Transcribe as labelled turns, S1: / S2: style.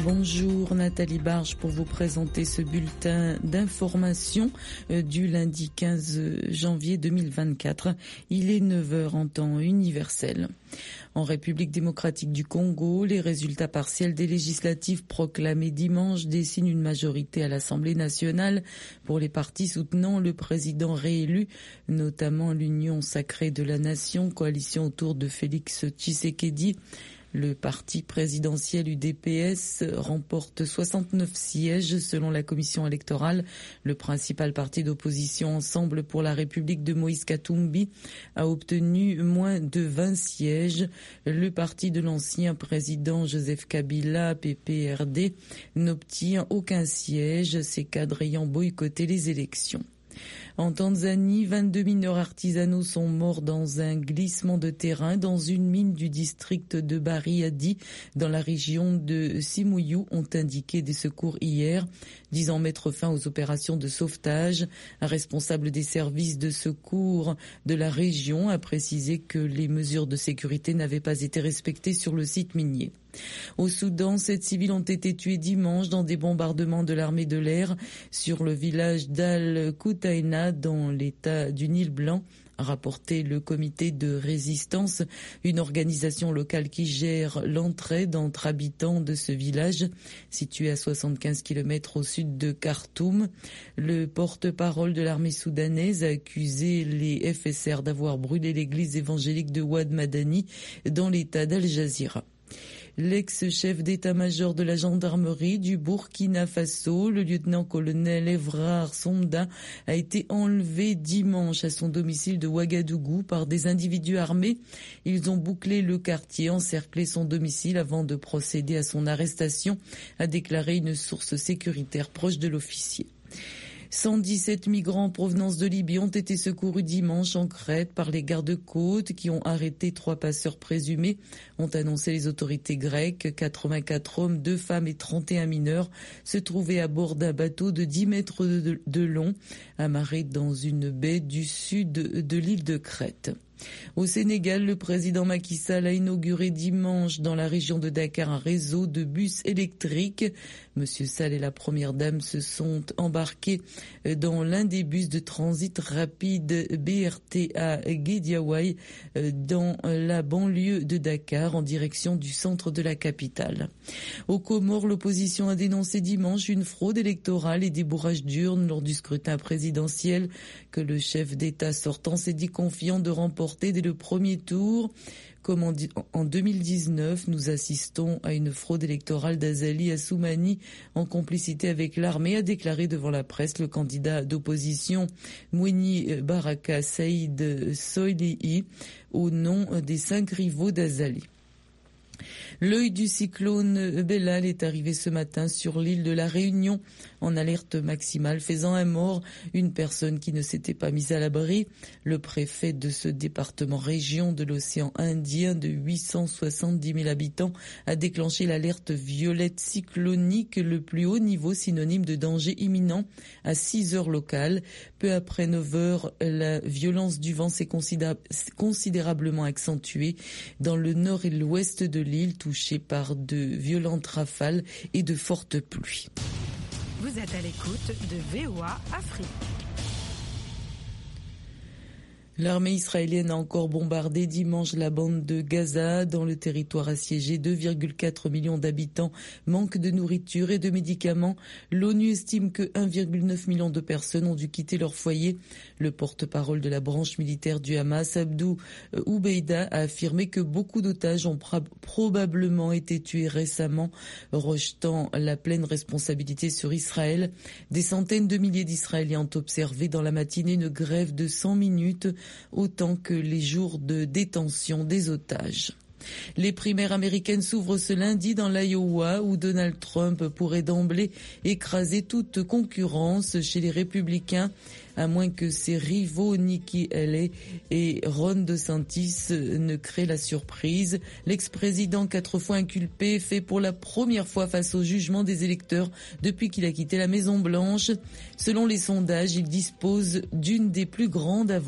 S1: Bonjour, Nathalie Barge pour vous présenter ce bulletin d'information du lundi 15 janvier 2024. Il est 9h en temps universel. En République démocratique du Congo, les résultats partiels des législatives proclamés dimanche dessinent une majorité à l'Assemblée nationale pour les partis soutenant le président réélu, notamment l'Union sacrée de la nation, coalition autour de Félix Tshisekedi. Le parti présidentiel UDPS remporte 69 sièges selon la commission électorale. Le principal parti d'opposition Ensemble pour la République de Moïse Katumbi a obtenu moins de 20 sièges. Le parti de l'ancien président Joseph Kabila, PPRD, n'obtient aucun siège, ses cadres ayant boycotté les élections. En Tanzanie, 22 mineurs artisanaux sont morts dans un glissement de terrain dans une mine du district de Bariadi, dans la région de Simiyu, ont indiqué des secours hier, disant mettre fin aux opérations de sauvetage. Un responsable des services de secours de la région a précisé que les mesures de sécurité n'avaient pas été respectées sur le site minier. Au Soudan, 7 civils ont été tués dimanche dans des bombardements de l'armée de l'air sur le village d'Al-Koutaïna dans l'état du Nil Blanc, a rapporté le comité de résistance, une organisation locale qui gère l'entraide entre habitants de ce village situé à 75 km au sud de Khartoum. Le porte-parole de l'armée soudanaise a accusé les FSR d'avoir brûlé l'église évangélique de Ouad Madani dans l'état d'Al Jazira. L'ex-chef d'état-major de la gendarmerie du Burkina Faso, le lieutenant-colonel Evrard Sonda, a été enlevé dimanche à son domicile de Ouagadougou par des individus armés. Ils ont bouclé le quartier, encerclé son domicile avant de procéder à son arrestation, a déclaré une source sécuritaire proche de l'officier. 117 migrants en provenance de Libye ont été secourus dimanche en Crète par les gardes-côtes qui ont arrêté 3 passeurs présumés, ont annoncé les autorités grecques. 84 hommes, 2 femmes et 31 mineurs se trouvaient à bord d'un bateau de 10 mètres de long, amarré dans une baie du sud de l'île de Crète. Au Sénégal, le président Macky Sall a inauguré dimanche dans la région de Dakar un réseau de bus électriques. Monsieur Sall et la première dame se sont embarqués dans l'un des bus de transit rapide BRT à Guédiawaye dans la banlieue de Dakar en direction du centre de la capitale. Aux Comores, l'opposition a dénoncé dimanche une fraude électorale et des bourrages d'urnes lors du scrutin présidentiel que le chef d'État sortant s'est dit confiant de remporter dès le premier tour. Comme en 2019, nous assistons à une fraude électorale d'Azali Assoumani en complicité avec l'armée, a déclaré devant la presse le candidat d'opposition Mouini Baraka Saïd Soilihi au nom des 5 rivaux d'Azali. L'œil du cyclone Bellal est arrivé ce matin sur l'île de la Réunion en alerte maximale, faisant un mort, une personne qui ne s'était pas mise à l'abri. Le préfet de ce département région de l'océan Indien de 870 000 habitants a déclenché l'alerte violette cyclonique, le plus haut niveau synonyme de danger imminent, à 6 heures locales. Peu après 9 heures, la violence du vent s'est considérablement accentuée dans le nord et l'ouest de l'île, touchée par de violentes rafales et de fortes pluies.
S2: Vous êtes à l'écoute de VOA Afrique.
S1: L'armée israélienne a encore bombardé dimanche la bande de Gaza. Dans le territoire assiégé, 2,4 millions d'habitants manquent de nourriture et de médicaments. L'ONU estime que 1,9 million de personnes ont dû quitter leur foyer. Le porte-parole de la branche militaire du Hamas, Abdou Oubeida, a affirmé que beaucoup d'otages ont probablement été tués récemment, rejetant la pleine responsabilité sur Israël. Des centaines de milliers d'Israéliens ont observé dans la matinée une grève de 100 minutes, autant que les jours de détention des otages. Les primaires américaines s'ouvrent ce lundi dans l'Iowa où Donald Trump pourrait d'emblée écraser toute concurrence chez les républicains, à moins que ses rivaux Nikki Haley et Ron DeSantis ne créent la surprise. L'ex-président 4 fois inculpé fait pour la première fois face au jugement des électeurs depuis qu'il a quitté la Maison-Blanche. Selon les sondages, il dispose d'une des plus grandes